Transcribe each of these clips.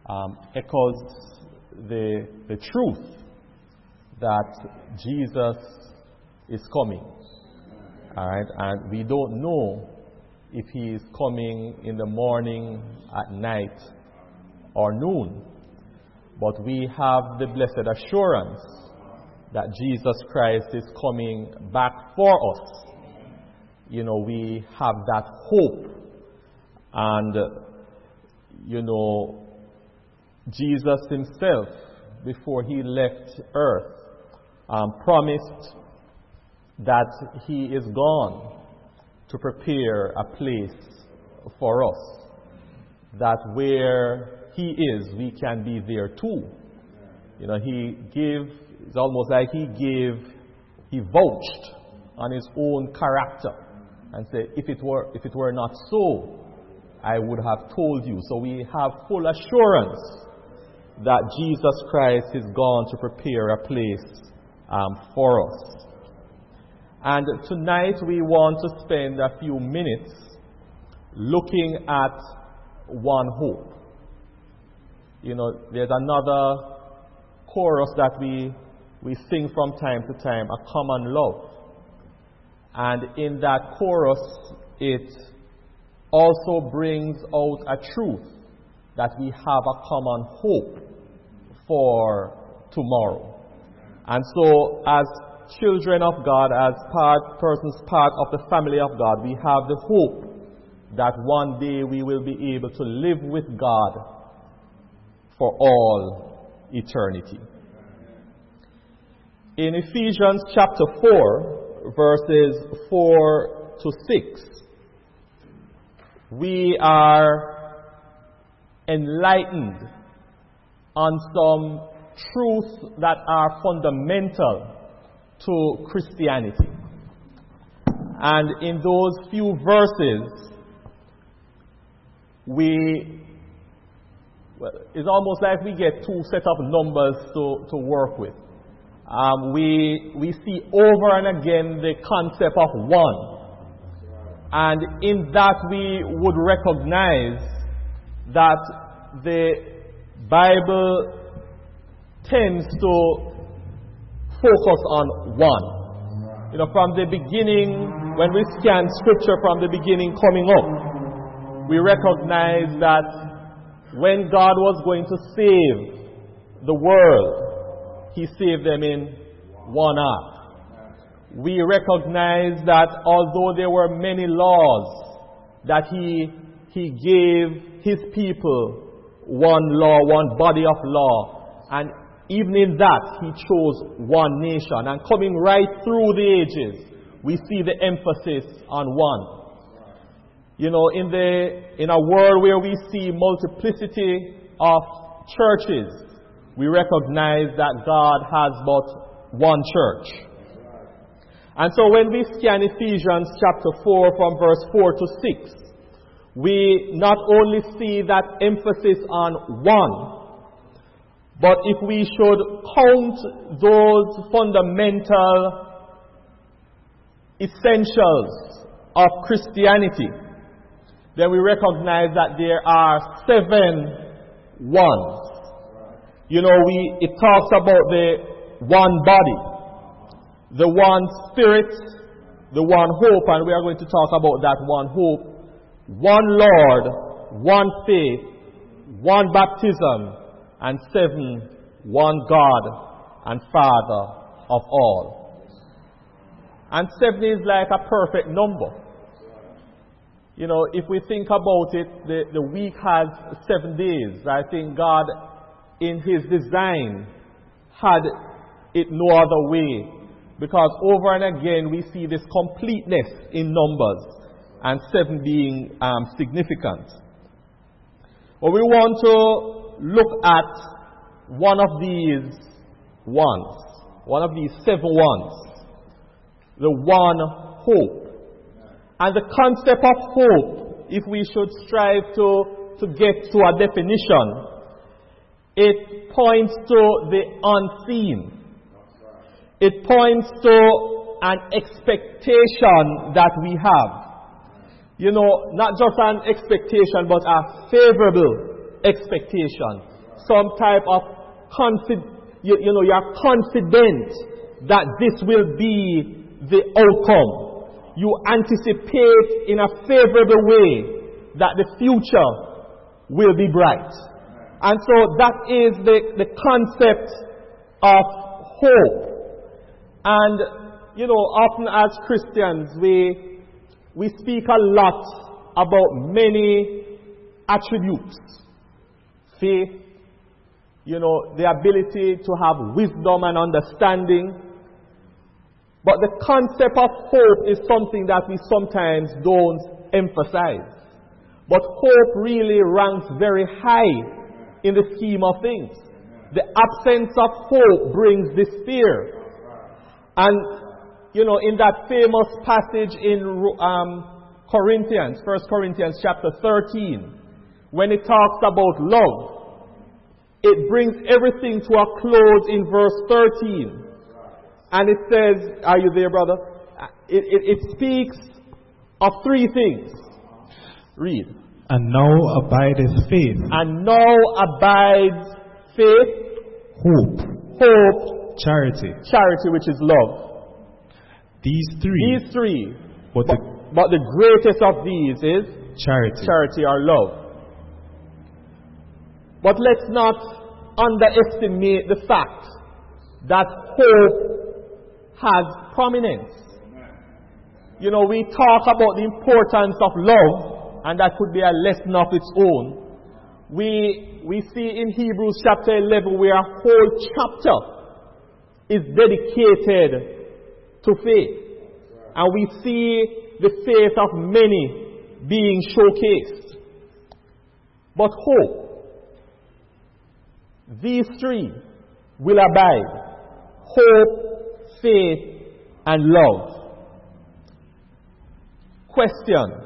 echoes the truth that Jesus is coming. All right, and we don't know if he is coming in the morning, at night, or noon. But we have the blessed assurance that Jesus Christ is coming back for us. You know, we have that hope. And, you know, Jesus himself, before he left earth, promised that he is gone to prepare a place for us. That where he is, we can be there too. You know, it's almost like he vouched on his own character and said, if it were not so, I would have told you. So we have full assurance that Jesus Christ is gone to prepare a place for us. And tonight we want to spend a few minutes looking at one hope. You know, there's another chorus that we sing from time to time, a common love. And in that chorus, it also brings out a truth that we have a common hope for tomorrow. And so, as children of God, as persons part of the family of God, we have the hope that one day we will be able to live with God for all eternity. In Ephesians chapter 4, verses 4 to 6, we are enlightened on some truths that are fundamental to Christianity. And in those few verses, it's almost like we get two sets of numbers to work with. We see over and again the concept of one. And in that we would recognize that the Bible tends to focus on one. You know, from the beginning, when we scan scripture from the beginning coming up, we recognize that when God was going to save the world, he saved them in one act. We recognize that although there were many laws, that he gave his people one law, one body of law. And even in that, he chose one nation. And coming right through the ages, we see the emphasis on one. You know, in a world where we see multiplicity of churches, we recognize that God has but one church. And so when we scan Ephesians chapter 4 from verse 4 to 6, we not only see that emphasis on one, but if we should count those fundamental essentials of Christianity, then we recognize that there are 7 ones. You know, it talks about the one body, the one spirit, the one hope, and we are going to talk about that one hope, one Lord, one faith, one baptism, and 7, one God and Father of all. And 7 is like a perfect number. You know, if we think about it, the week has 7 days. I think God, in his design, had it no other way. Because over and again, we see this completeness in numbers, and 7 being significant. But we want to look at one of these ones, one of these 7 ones, the one hope. And the concept of hope, if we should strive to get to a definition, it points to the unseen. It points to an expectation that we have. You know, not just an expectation, but a favorable expectation. some type of you're confident that this will be the outcome. You anticipate in a favorable way that the future will be bright. And so that is the concept of hope. And, often as Christians, we speak a lot about many attributes. Faith, the ability to have wisdom and understanding. But the concept of hope is something that we sometimes don't emphasize. But hope really ranks very high in the scheme of things. The absence of hope brings despair. And, in that famous passage in Corinthians, 1 Corinthians chapter 13, when it talks about love, it brings everything to a close in verse 13. And it says, are you there, brother? It speaks of three things. Read. And now abideth faith. And now abides faith. Hope. Charity, which is love. These three. But the greatest of these is charity or love. But let's not underestimate the fact that hope has prominence. We talk about the importance of love, and that could be a lesson of its own. We see in Hebrews chapter 11 where a whole chapter is dedicated to faith. And we see the faith of many being showcased. But hope, these three will abide. Hope, faith, and love. Question.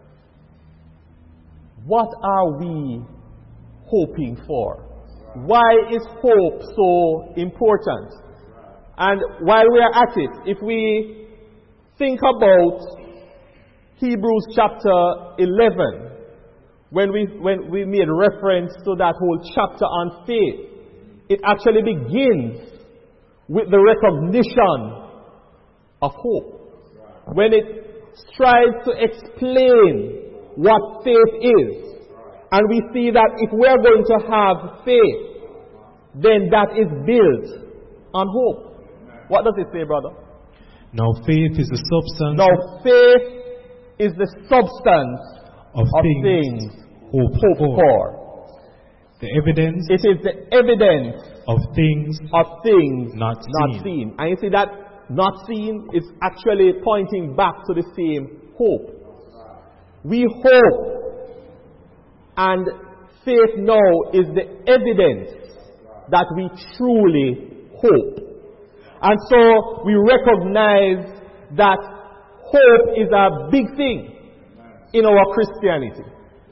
What are we hoping for? Why is hope so important? And while we are at it, if we think about Hebrews chapter 11, when we made reference to that whole chapter on faith, it actually begins with the recognition of hope. When it strives to explain what faith is, and we see that if we're going to have faith, then that is built on hope. What does it say, brother? Now faith is the substance. Now faith is the substance of things hoped for. The evidence. It is the evidence of things not seen. And you see that not seen is actually pointing back to the same hope. We hope, and faith now is the evidence that we truly hope. And so we recognize that hope is a big thing in our Christianity.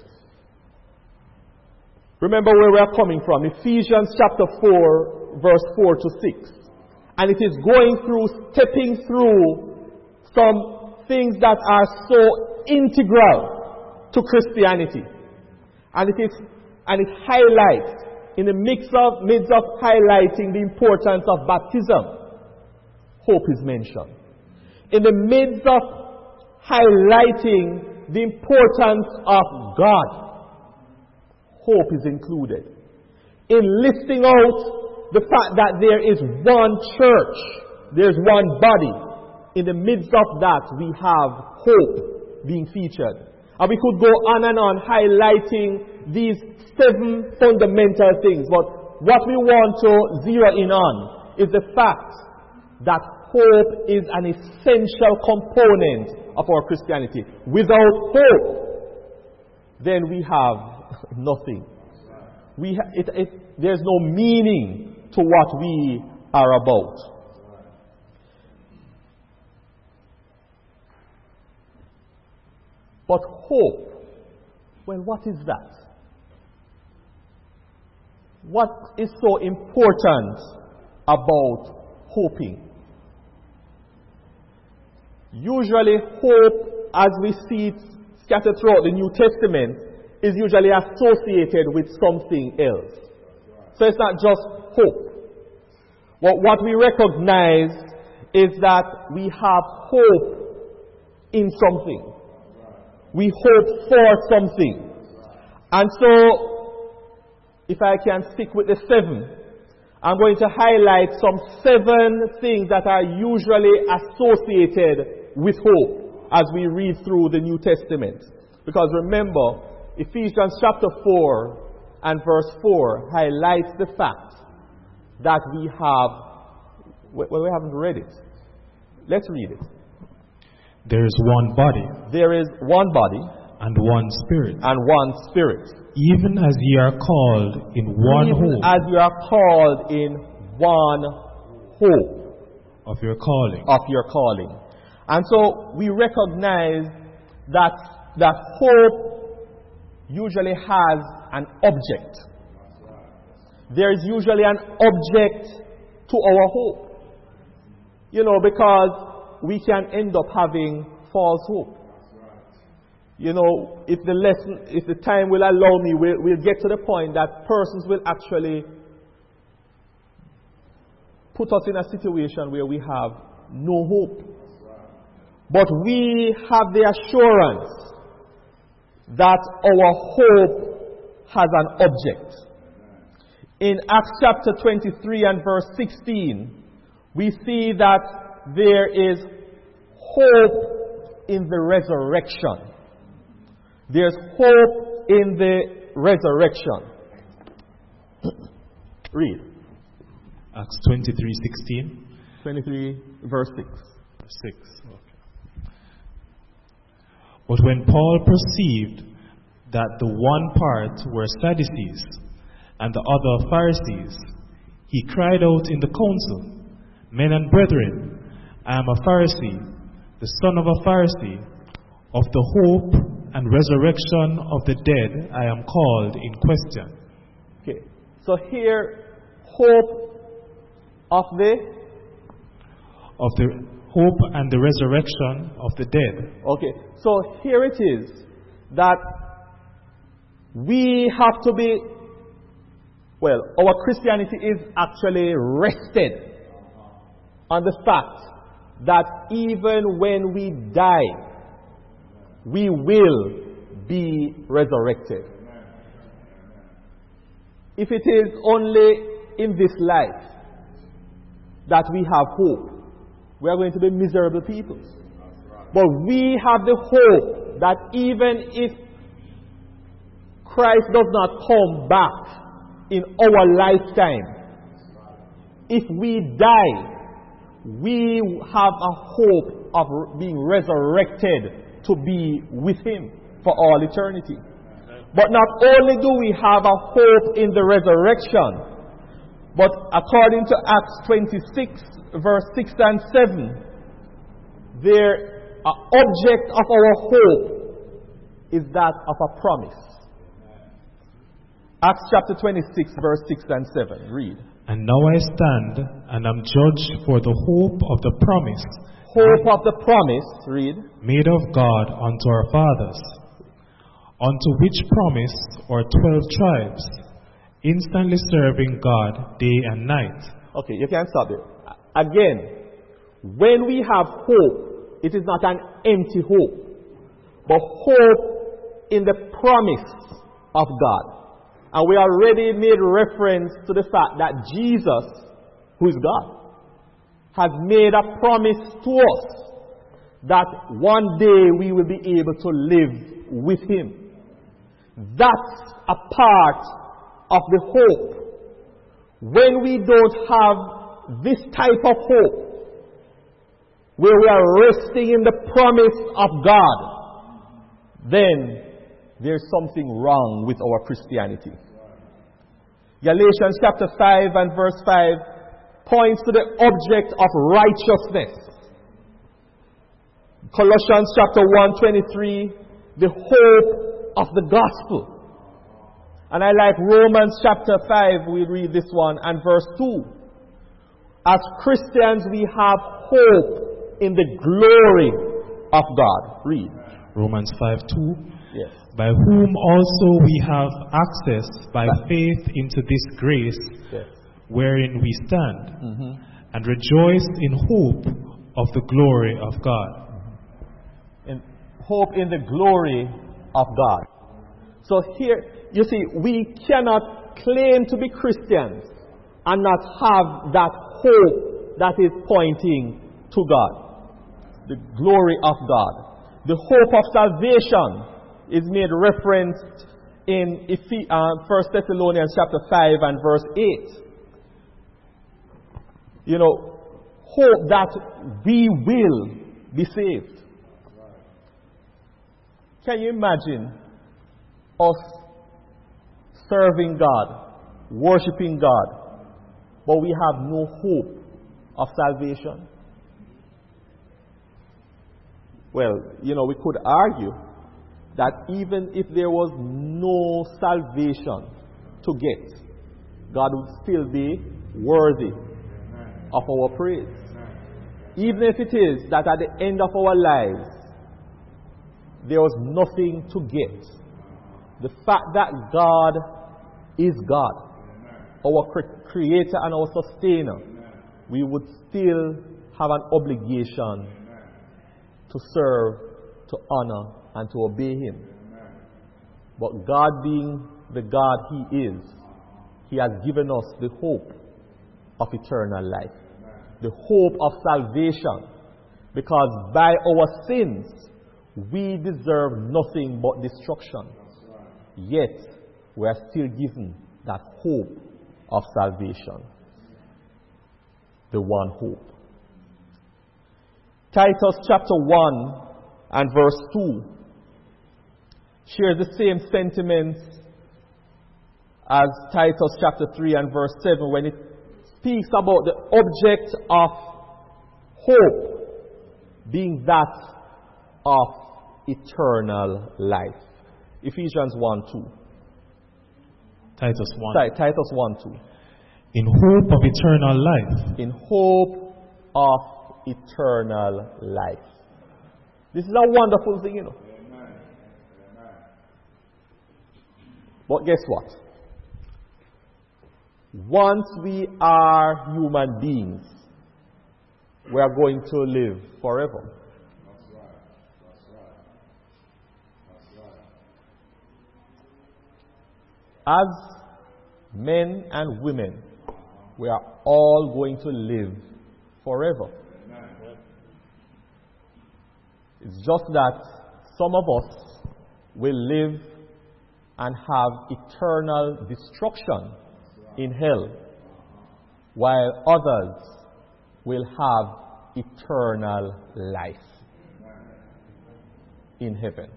Remember where we are coming from. Ephesians chapter 4, verse 4 to 6. And it is stepping through some things that are so integral to Christianity. And it highlights, in the midst of highlighting the importance of baptism, hope is mentioned. In the midst of highlighting the importance of God, hope is included. In listing out the fact that there is one church, there's one body, in the midst of that we have hope being featured. And we could go on and on highlighting these 7 fundamental things. But what we want to zero in on is the fact that hope is an essential component of our Christianity. Without hope, then we have nothing. There's no meaning to what we are about. But hope, well, what is that? What is so important about hoping? Usually hope, as we see it scattered throughout the New Testament, is usually associated with something else. So it's not just hope. But what we recognize is that we have hope in something. We hope for something. And so, if I can stick with the 7, I'm going to highlight some 7 things that are usually associated with hope as we read through the New Testament. Because remember, Ephesians chapter 4 and verse 4 highlights the fact that we have, well, we haven't read it. Let's read it. There is one body. There is one body. And one Spirit. And one Spirit. Even as ye are called in one hope. As you are called in one hope. Of your calling. Of your calling. And so we recognize that hope usually has an object. There is usually an object to our hope. You know, because we can end up having false hope. You know, if the time will allow me, we'll get to the point that persons will actually put us in a situation where we have no hope. But we have the assurance that our hope has an object. In Acts chapter 23 and verse 16, we see that there is hope in the resurrection. There's hope in the resurrection. Read. Acts 23:16. 23 verse 6. 6. Okay. But when Paul perceived that the one part were Sadducees and the other Pharisees, he cried out in the council, Men and brethren, I am a Pharisee, the son of a Pharisee. Of the hope and resurrection of the dead I am called in question. Okay, so here, hope of the hope and the resurrection of the dead. Okay, so here it is that we have to be, well, our Christianity is actually rested on the fact that even when we die, we will be resurrected. If it is only in this life that we have hope, we are going to be miserable people. But we have the hope that even if Christ does not come back in our lifetime, if we die, we have a hope of being resurrected to be with Him for all eternity. But not only do we have a hope in the resurrection, but according to Acts 26 verse 6 and 7, the object of our hope is that of a promise. Acts chapter 26 verse 6 and 7. Read. And now I stand and am judged for the hope of the promise. Hope of the promise, read. Made of God unto our fathers, unto which promise are 12 tribes, instantly serving God day and night. Okay, you can stop there. Again, when we have hope, it is not an empty hope, but hope in the promise of God. And we already made reference to the fact that Jesus, who is God, has made a promise to us that one day we will be able to live with Him. That's a part of the hope. When we don't have this type of hope, where we are resting in the promise of God, then there's something wrong with our Christianity. Galatians chapter 5 and verse 5 points to the object of righteousness. Colossians chapter 1:23, the hope of the gospel. And I like Romans chapter 5, we read this one, and verse 2. As Christians, we have hope in the glory of God. Read. Romans 5:2. Yes. by whom also we have access by faith into this grace Yes. wherein we stand, and rejoice in hope of the glory of God. In hope in the glory of God. So here, you see, we cannot claim to be Christians and not have that hope that is pointing to God. The glory of God. The hope of salvation is made reference in 1 Thessalonians chapter 5 and verse 8. You know, hope that we will be saved. Can you imagine us serving God, worshiping God, but we have no hope of salvation? Well, you know, we could argue that even if there was no salvation to get, God would still be worthy of our praise. Even if it is that at the end of our lives, there was nothing to get. The fact that God is God, our creator and our sustainer, we would still have an obligation to serve, to honor, and to obey Him. But God being the God He is, He has given us the hope of eternal life, the hope of salvation, because by our sins we deserve nothing but destruction. Yet we are still given that hope of salvation, the one hope. Titus chapter 1 and verse 2 shares the same sentiments as Titus chapter 3 and verse 7 when it speaks about the object of hope being that of eternal life. Ephesians 1:2. Titus 1. Titus 1:2. In hope of eternal life. In hope of eternal life. This is a wonderful thing, you know. Amen. But guess what? Once we are human beings, we are going to live forever. That's right. That's right. That's As right. men and women, we are all going to live forever. Amen. It's just that some of us will live and have eternal destruction in hell, while others will have eternal life in heaven.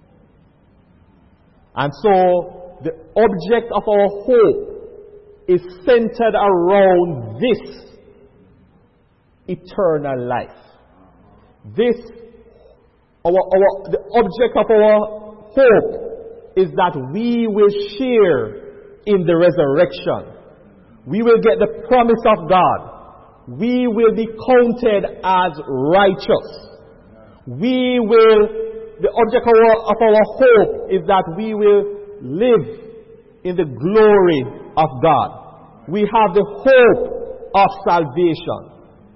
And so the object of our hope is centered around this eternal life. The object of our hope is that we will share in the resurrection. We will get the promise of God. We will be counted as righteous. The object of our hope is that we will live in the glory of God. We have the hope of salvation.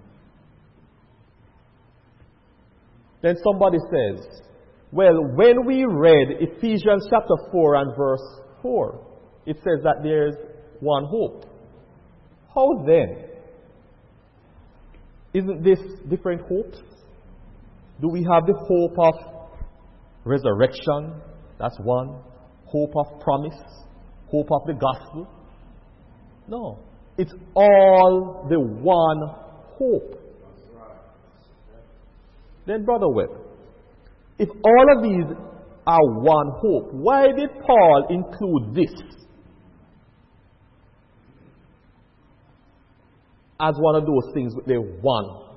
Then somebody says, well, when we read Ephesians chapter 4 and verse 4, it says that there is one hope. How then? Isn't this different hopes? Do we have the hope of resurrection? That's one. Hope of promise. Hope of the gospel. No. It's all the one hope. Then, Brother Webb, if all of these are one hope, why did Paul include this as one of those things with the one?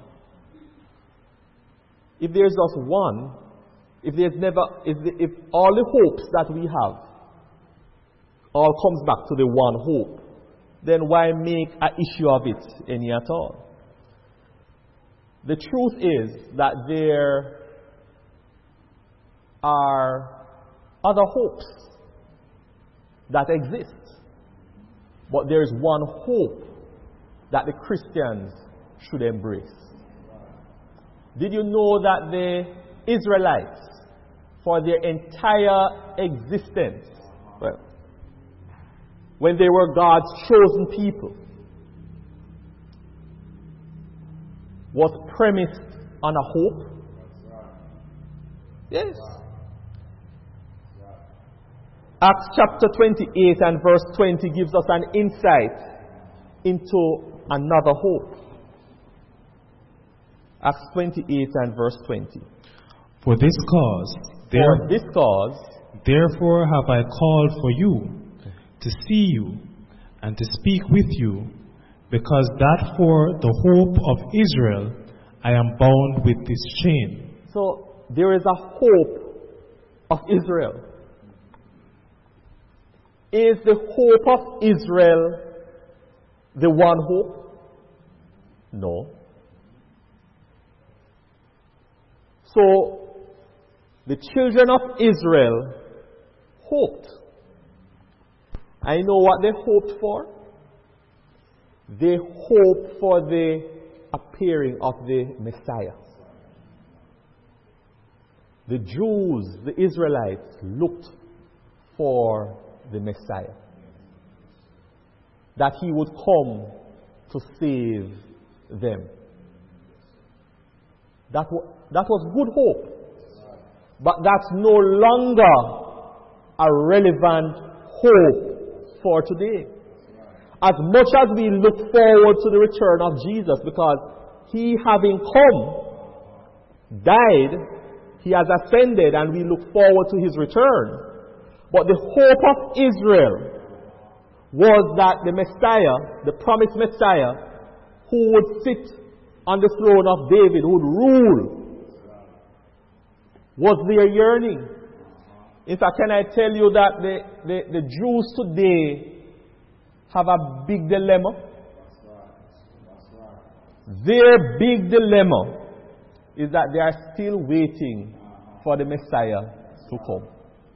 If there's just one, if all the hopes that we have all comes back to the one hope, then why make an issue of it any at all? The truth is that there are other hopes that exist. But there is one hope that the Christians should embrace. Did you know that the Israelites, for their entire existence, well, when they were God's chosen people, was premised on a hope? Yes. Acts chapter 28 and verse 20 gives us an insight into another hope. Acts 28 and verse 20. For this cause, therefore have I called for you, to see you, and to speak with you, because that for the hope of Israel I am bound with this chain. So there is a hope of Israel. Is the hope of Israel the one hope? No. So the children of Israel hoped. I know what they hoped for. They hoped for the appearing of the Messiah. The Jews, the Israelites, looked for the Messiah. That he would come to save them. That was good hope. But that's no longer a relevant hope for today. As much as we look forward to the return of Jesus, because he, having come, died, he has ascended, and we look forward to his return. But the hope of Israel was that the Messiah, the promised Messiah, who would sit on the throne of David, who would rule, was their yearning. In fact, can I tell you that the Jews today have a big dilemma? Their big dilemma is that they are still waiting for the Messiah to come.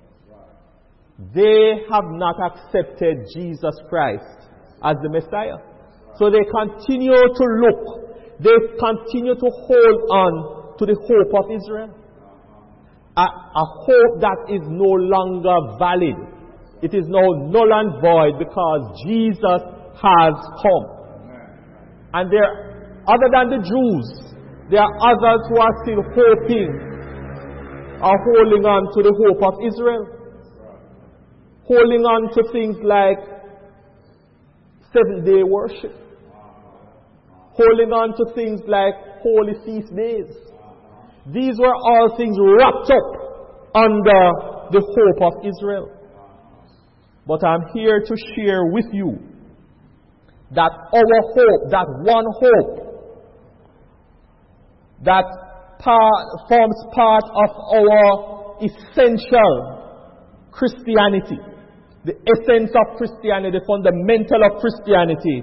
They have not accepted Jesus Christ as the Messiah. So they continue to look. They continue to hold on to the hope of Israel. A hope that is no longer valid. It is now null and void because Jesus has come. And there, other than the Jews, there are others who are still hoping or holding on to the hope of Israel. Holding on to things like 7-day worship. Holding on to things like holy feast days. These were all things wrapped up under the hope of Israel. But I'm here to share with you that our hope, that one hope, that forms part of our essential Christianity, the essence of Christianity, the fundamental of Christianity,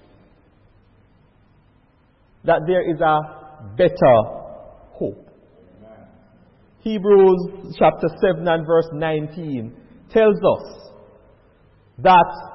that there is a better hope. Hebrews chapter 7 and verse 19 tells us that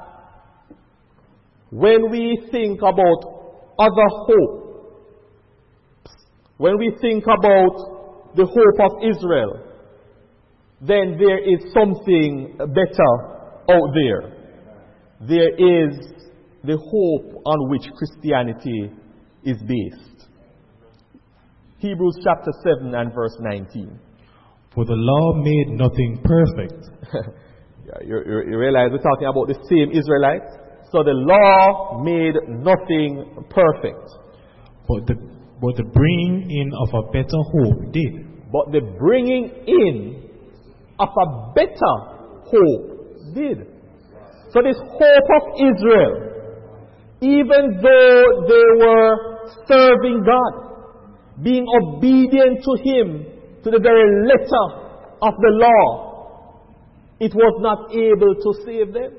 when we think about other hope, when we think about the hope of Israel, then there is something better out there. There is the hope on which Christianity is based. Hebrews chapter 7 and verse 19. For the law made nothing perfect. You realize we're talking about the same Israelites? So the law made nothing perfect. But the bringing in of a better hope did. But the bringing in of a better hope did. So this hope of Israel, even though they were serving God, being obedient to Him, to the very letter of the law, it was not able to save them.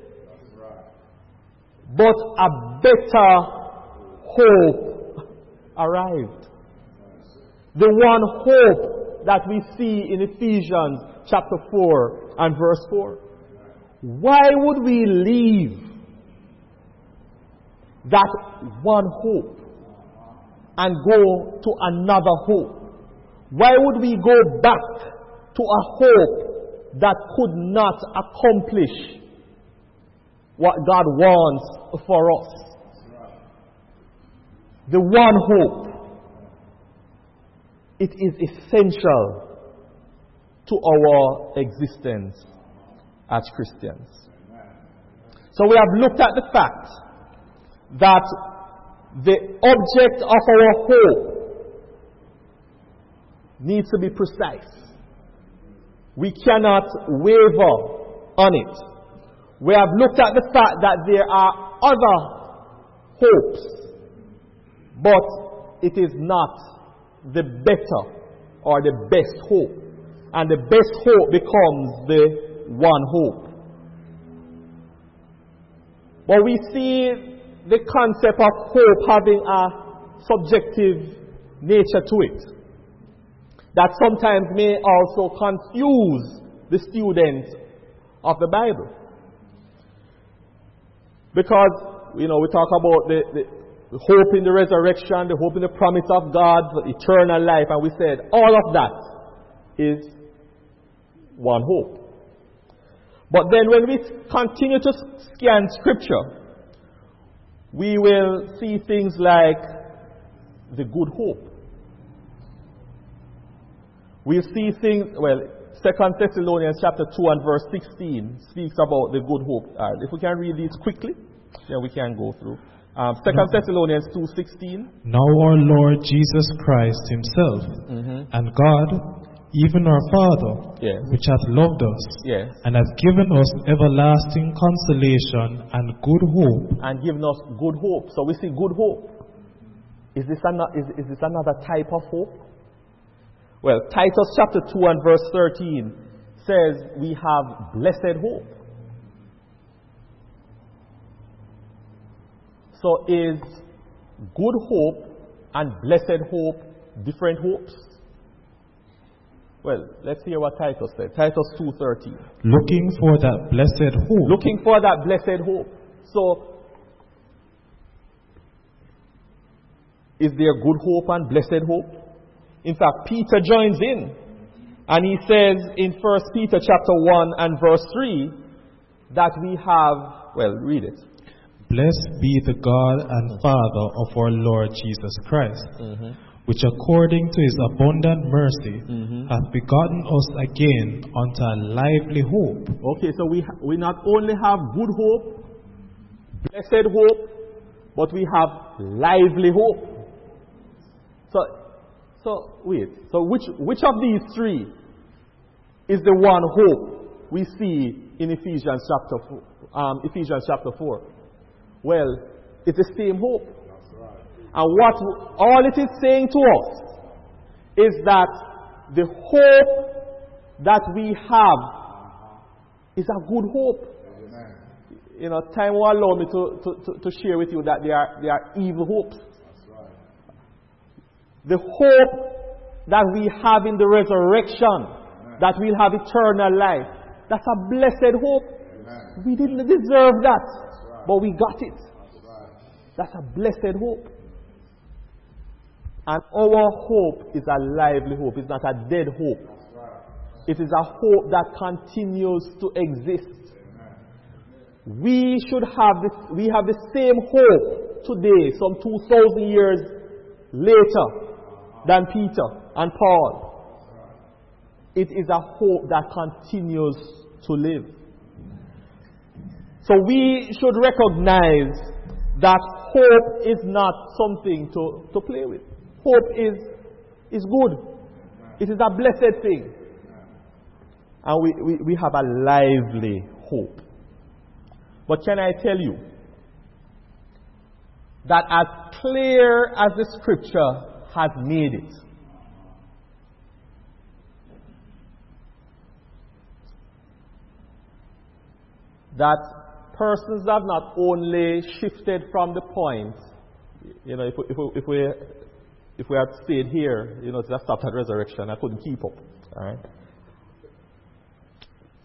But a better hope arrived. The one hope that we see in Ephesians chapter 4 and verse 4. Why would we leave that one hope and go to another hope? Why would we go back to a hope that could not accomplish what God wants for us? The one hope. It is essential to our existence as Christians. So we have looked at the fact that the object of our hope needs to be precise. We cannot waver on it. We have looked at the fact that there are other hopes, but it is not the better or the best hope. And the best hope becomes the one hope. But we see the concept of hope having a subjective nature to it, that sometimes may also confuse the student of the Bible. Because, we talk about the hope in the resurrection, the hope in the promise of God, the eternal life, and we said all of that is one hope. But then when we continue to scan Scripture, we will see things like the good hope. We'll see things, 2 Thessalonians chapter 2 and verse 16 speaks about the good hope. If we can read these quickly, then we can go through. 2 Thessalonians 2:16. Now our Lord Jesus Christ himself and God, even our Father, Yes. which hath loved us, Yes. and hath given us everlasting consolation and good hope. And given us good hope. So we see good hope. Is this another type of hope? Well, Titus chapter 2 and verse 13 says we have blessed hope. So is good hope and blessed hope different hopes? Well, let's hear what Titus said. Titus 2:13. Looking for that blessed hope. Looking for that blessed hope. So, is there good hope and blessed hope? In fact, Peter joins in. And he says in 1 Peter chapter 1 and verse 3 that we have, read it. Blessed be the God and Father of our Lord Jesus Christ, which according to his abundant mercy hath begotten us again unto a lively hope. Okay, so we not only have good hope, blessed hope, but we have lively hope. So which of these three is the one hope we see in Ephesians chapter 4? Well, it's the same hope. And what all it is saying to us is that the hope that we have is a good hope. Time will allow me to share with you that there are evil hopes. The hope that we have in the resurrection, that we'll have eternal life, that's a blessed hope. We didn't deserve that, but we got it. That's a blessed hope. And our hope is a lively hope. It's not a dead hope. It is a hope that continues to exist. We have the same hope today, some 2,000 years later, than Peter and Paul. It is a hope that continues to live. So we should recognize that hope is not something to play with. Hope is good. It is a blessed thing. And we have a lively hope. But can I tell you that as clear as the Scripture has made it, that persons have not only shifted from the point, if we had stayed here, just stopped at resurrection, I couldn't keep up. All right?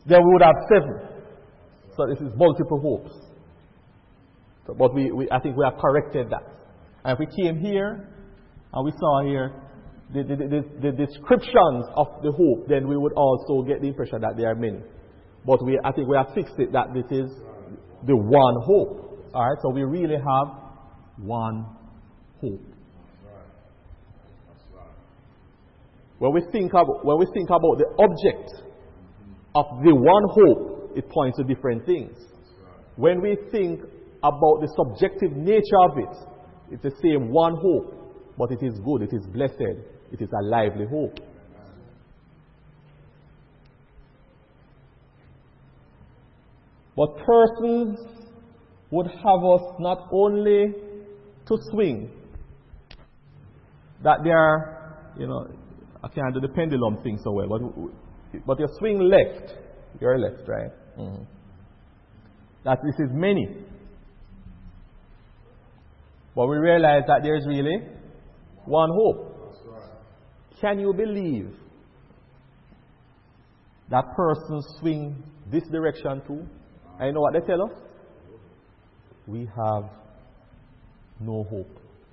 then we would have 7. So this is multiple hopes. So, but I think we have corrected that. And if we came here and we saw here the descriptions of the hope, then we would also get the impression that there are many. But I think we have fixed it that this is the one hope. All right, so we really have one hope. When we think about the object of the one hope, it points to different things. When we think about the subjective nature of it, it's the same one hope, but it is good, it is blessed, it is a lively hope. But persons would have us not only to swing, that they are, I can't do the pendulum thing so well, but you swing left, you're left, right? Mm-hmm. That this is many. But we realize that there's really one hope. Can you believe that persons swing this direction too? And you know what they tell us? We have no hope.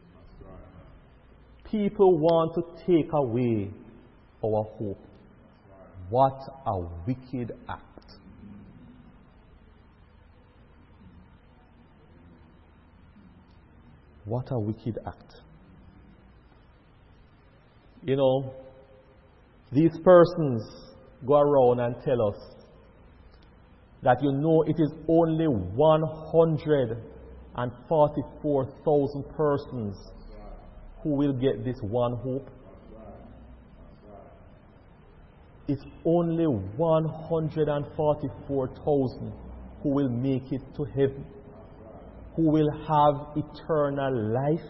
People want to take away our hope. What a wicked act. What a wicked act. These persons go around and tell us that it is only 144,000 persons who will get this one hope. It's only 144,000 who will make it to heaven, who will have eternal life.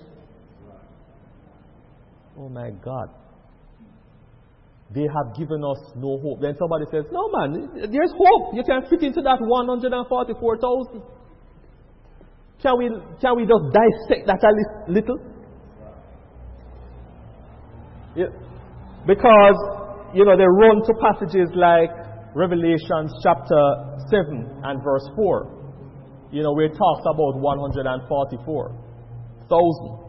Oh my God. They have given us no hope. Then somebody says, no man, there's hope. You can fit into that 144,000. Can we just dissect that a little? Yeah. Because, they run to passages like Revelation chapter 7 and verse 4. Where it talks about 144,000.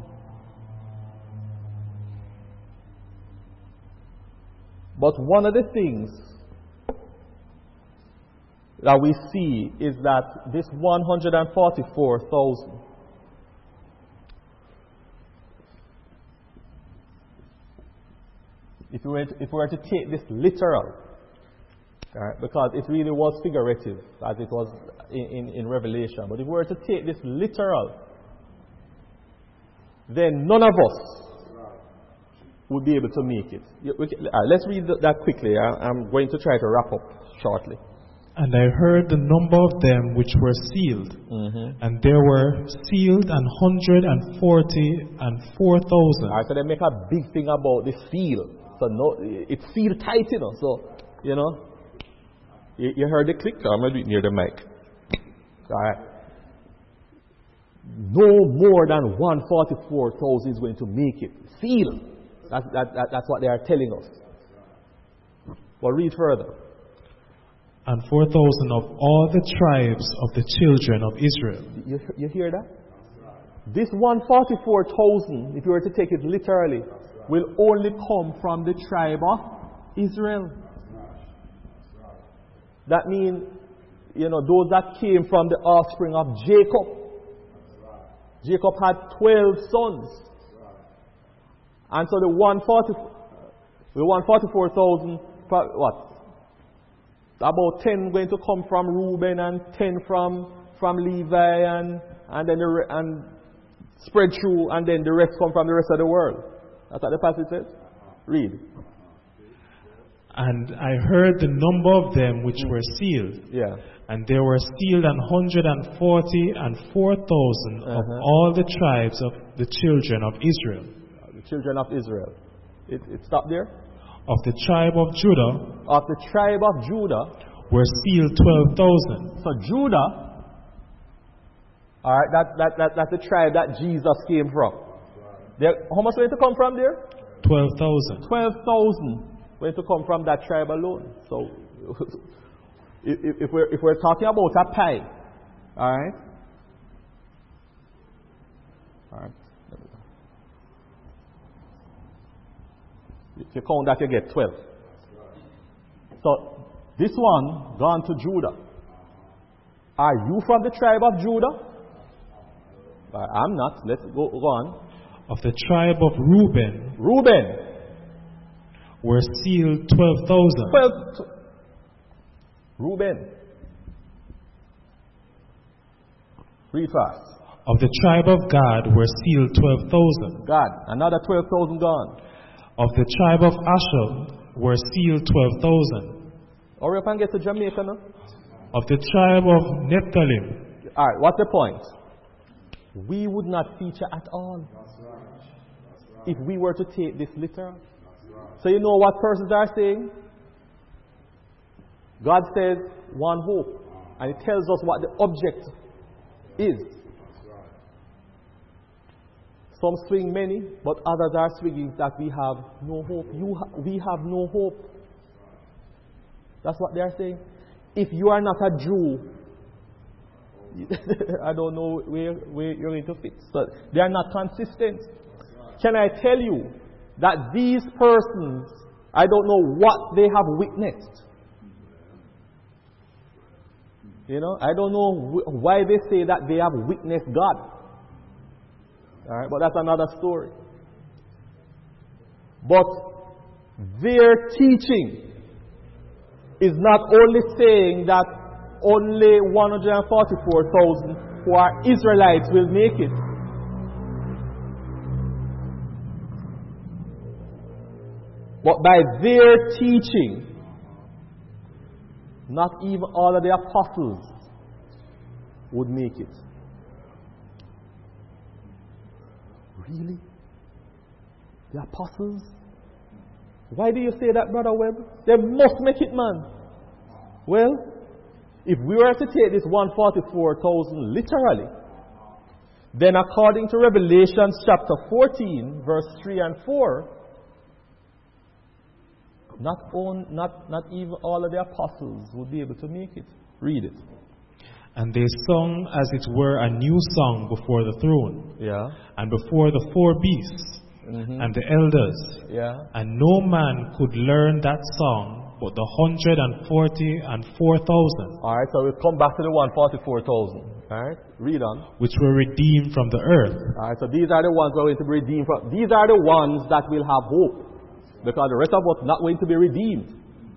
But one of the things that we see is that this 144,000, if we were to take this literal, right, because it really was figurative as it was in Revelation, but if we were to take this literal, then none of us would be able to make it. Let's read that quickly. I'm going to try to wrap up shortly. And I heard the number of them which were sealed, and there were sealed 144,000. So they make a big thing about the seal. So it's sealed tight, So, you heard the click? I'm going to do it near the mic. All right. No more than 144,000 is going to make it. Sealed. That's what they are telling us. But read further. And 4,000 of all the tribes of the children of Israel. You hear that? This 144,000, if you were to take it literally, will only come from the tribe of Israel. That means, those that came from the offspring of Jacob. Jacob had 12 sons. And so the 144,000, what? About 10 going to come from Reuben and 10 from Levi and then and spread through, and then the rest come from the rest of the world. That's what the passage says. Read. And I heard the number of them which were sealed. Yeah. And there were sealed 144,000 of all the tribes of the children of Israel. The children of Israel. It stopped there? Of the tribe of Judah. Of the tribe of Judah. Were sealed 12,000. So Judah, alright, that's the tribe that Jesus came from. How much going to come from there? 12,000. 12,000 going to come from that tribe alone. So if we're talking about a pie, alright? Alright. If you count that, you get 12. So, this one gone to Judah. Are you from the tribe of Judah? I'm not. Let's go on. Of the tribe of Reuben were sealed 12,000. Reuben. Read fast. Of the tribe of Gad were sealed 12,000. God. Another 12,000 gone. Of the tribe of Asher were sealed 12,000. Or you can get to Jamaica now. Of the tribe of Nephthalim. Alright, what's the point? We would not feature at all if we were to take this literal. So you know what persons are saying? God says one hope, and it tells us what the object is. Some swing many, but others are swinging that we have no hope. We have no hope. That's what they are saying. If you are not a Jew, I don't know where you're going to fit. So they are not consistent. Can I tell you that these persons, I don't know what they have witnessed. You know, I don't know why they say that they have witnessed God. Alright, but that's another story. But their teaching is not only saying that only 144,000 who are Israelites will make it. But by their teaching, not even all of the apostles would make it. Really? The apostles? Why do you say that, Brother Webb? They must make it, man. Well, if we were to take this 144,000 literally, then according to Revelation chapter 14, verse 3 and 4, not even all of the apostles would be able to make it. Read it. And they sung as it were a new song before the throne, and before the four beasts, and the elders. And no man could learn that song but the 144,000. Alright, so we'll come back to the 144,000. Alright, read on. Which were redeemed from the earth. Alright, so these are the ones who are going to be redeemed from. These are the ones that will have hope. Because the rest of us not going to be redeemed.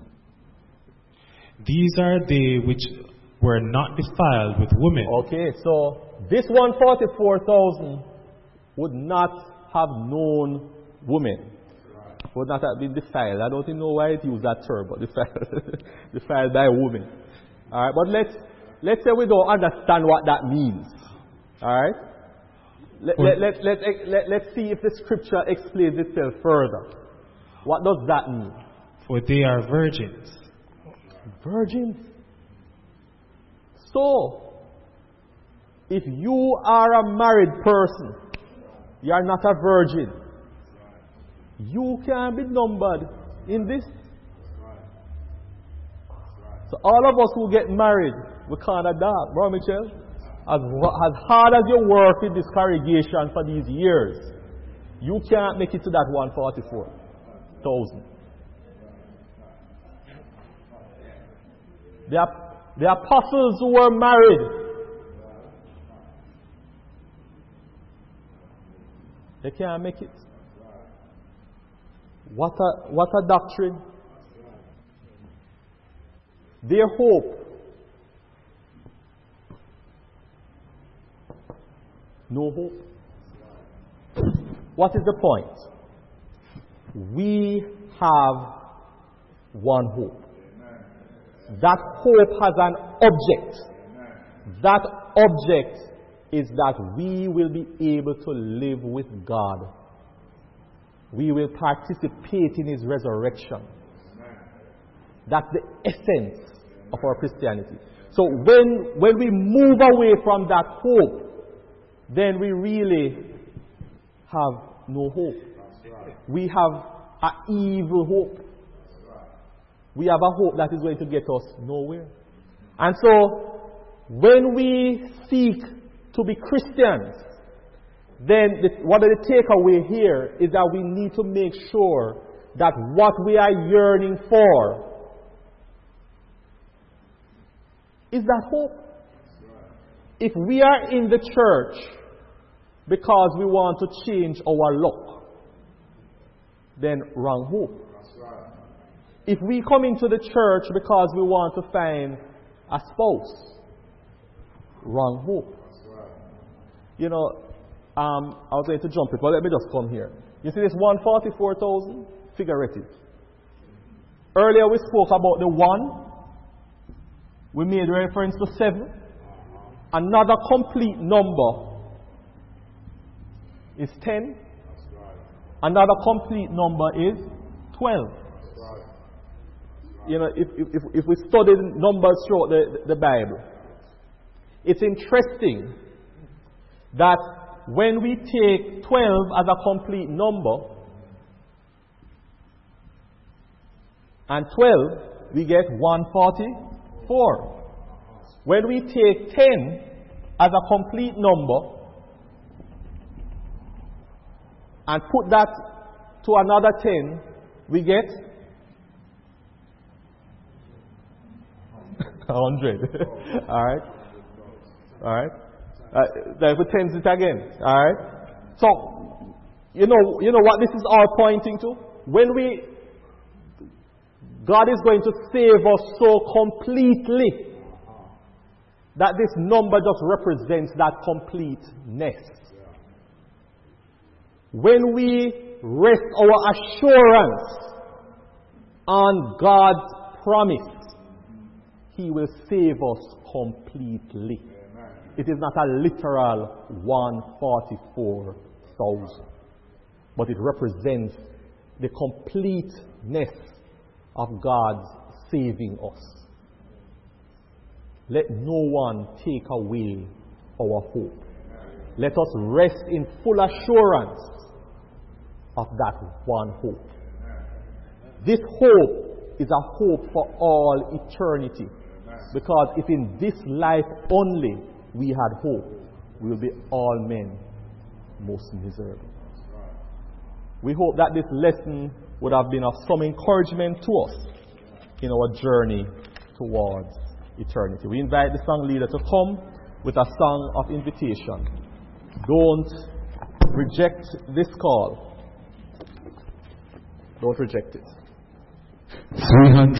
These are they which were not defiled with women. Okay, so this 144,000 would not have known women. Would not have been defiled. I don't even know why it used that term, but defiled by a woman. Alright, but let's say we don't understand what that means. Alright? Let's see if the scripture explains itself further. What does that mean? For they are virgins. Virgins? So, if you are a married person, you are not a virgin, you can be numbered in this. So all of us who get married, we kind of die. Bro, Michelle, as hard as you work in this congregation for these years, you can't make it to that 144,000. The apostles who were married, they can't make it. What a doctrine. Their hope. No hope. What is the point? We have one hope. That hope has an object. That object is that we will be able to live with God. We will participate in His resurrection. That's the essence of our Christianity. So when we move away from that hope, then we really have no hope. We have an evil hope. We have a hope that is going to get us nowhere. And so, when we seek to be Christians, then one of the takeaway here is that we need to make sure that what we are yearning for is that hope. If we are in the church because we want to change our look, then wrong hope. If we come into the church because we want to find a spouse, wrong hope. You know, I was going to jump it, but let me just come here. You see this 144,000? Figurative. Earlier we spoke about the 1. We made reference to 7. Another complete number is 10. Another complete number is 12. You know, if we study numbers throughout the Bible, it's interesting that when we take 12 as a complete number and 12, we get 144. When we take 10 as a complete number and put that to another 10, we get 100. Alright? Alright? Then we tens it again. Alright? So, you know what this is all pointing to? When God is going to save us so completely that this number just represents that completeness. When we rest our assurance on God's promise, He will save us completely. It is not a literal 144,000, but it represents the completeness of God's saving us. Let no one take away our hope. Let us rest in full assurance of that one hope. This hope is a hope for all eternity. Because if in this life only we had hope, we will be all men most miserable. We hope that this lesson would have been of some encouragement to us in our journey towards eternity. We invite the song leader to come with a song of invitation. Don't reject this call. Don't reject it. 300.